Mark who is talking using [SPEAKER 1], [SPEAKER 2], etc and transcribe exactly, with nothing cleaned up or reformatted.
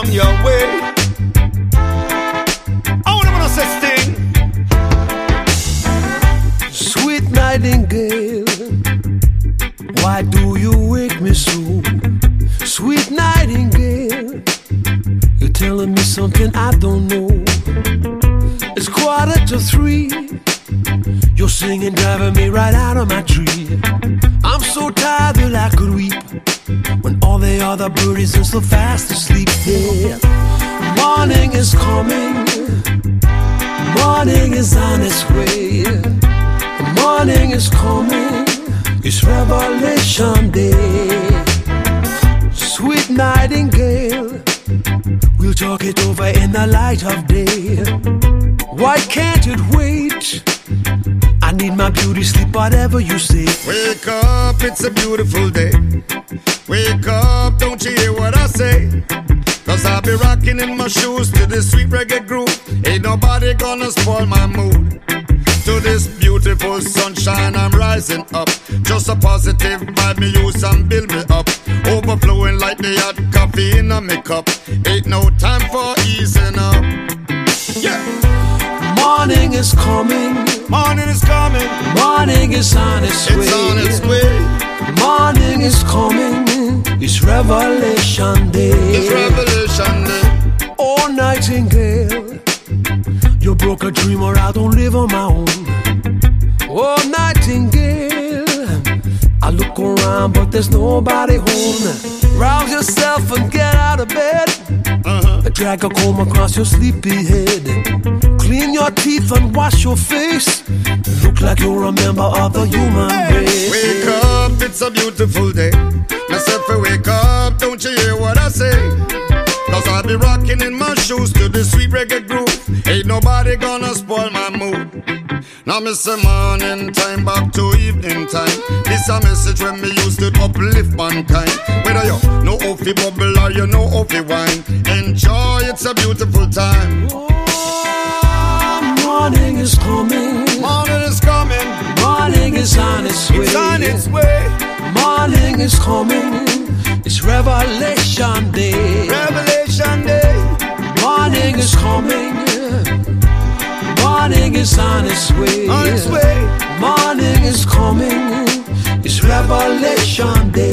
[SPEAKER 1] come your way. I wanna wanna say sting.
[SPEAKER 2] Sweet nightingale, why do you wake me so? Sweet nightingale, you're telling me something I don't know. It's quarter to three, you're singing, driving me right out of my tree. I'm so tired that I could weep when all the other birdies are so fast asleep. Yeah, morning is coming, morning is on its way. Morning is coming, it's Revelation Day. Sweet nightingale, we'll talk it over in the light of day. Why can't it wait? I need my beauty sleep, whatever you say.
[SPEAKER 1] Wake up, it's a beautiful day. Wake up, don't you hear what I say? Cause I'll be rocking in my shoes to this sweet reggae groove. Ain't nobody gonna spoil my mood. To this beautiful sunshine I'm rising up. Just a positive vibe me use and build me up. Overflowing like the hot coffee in a me cup. Ain't no time for easing up. Yeah.
[SPEAKER 2] Morning is coming,
[SPEAKER 1] morning is coming,
[SPEAKER 2] morning is on its way.
[SPEAKER 1] It's on its way.
[SPEAKER 2] Morning is coming, it's Revelation Day.
[SPEAKER 1] It's Revelation Day.
[SPEAKER 2] Oh nightingale, you broke a dream or I don't live on my own. Oh nightingale, I look around but there's nobody home. Rouse yourself and get out of bed. uh-huh. Drag a comb across your sleepy head. Clean your teeth and wash your face. Look like you're a member of the human race.
[SPEAKER 1] Wake up, it's a beautiful day. Myself wake up, don't you hear what I say? Cause I'll be rocking in my shoes to the sweet reggae groove. Ain't nobody gonna spoil my mood. Now me say morning time back to evening time. This a message when me used to uplift mankind. Whether you know how fi bubble or you know how fi wine, enjoy, it's a beautiful time.
[SPEAKER 2] Oh, morning is coming,
[SPEAKER 1] morning is coming,
[SPEAKER 2] morning is on its way.
[SPEAKER 1] It's on its way.
[SPEAKER 2] Morning is coming, it's Revelation Day.
[SPEAKER 1] Revelation Day.
[SPEAKER 2] Morning is coming, morning is on its way.
[SPEAKER 1] On its way.
[SPEAKER 2] Morning is coming, it's Revelation Day.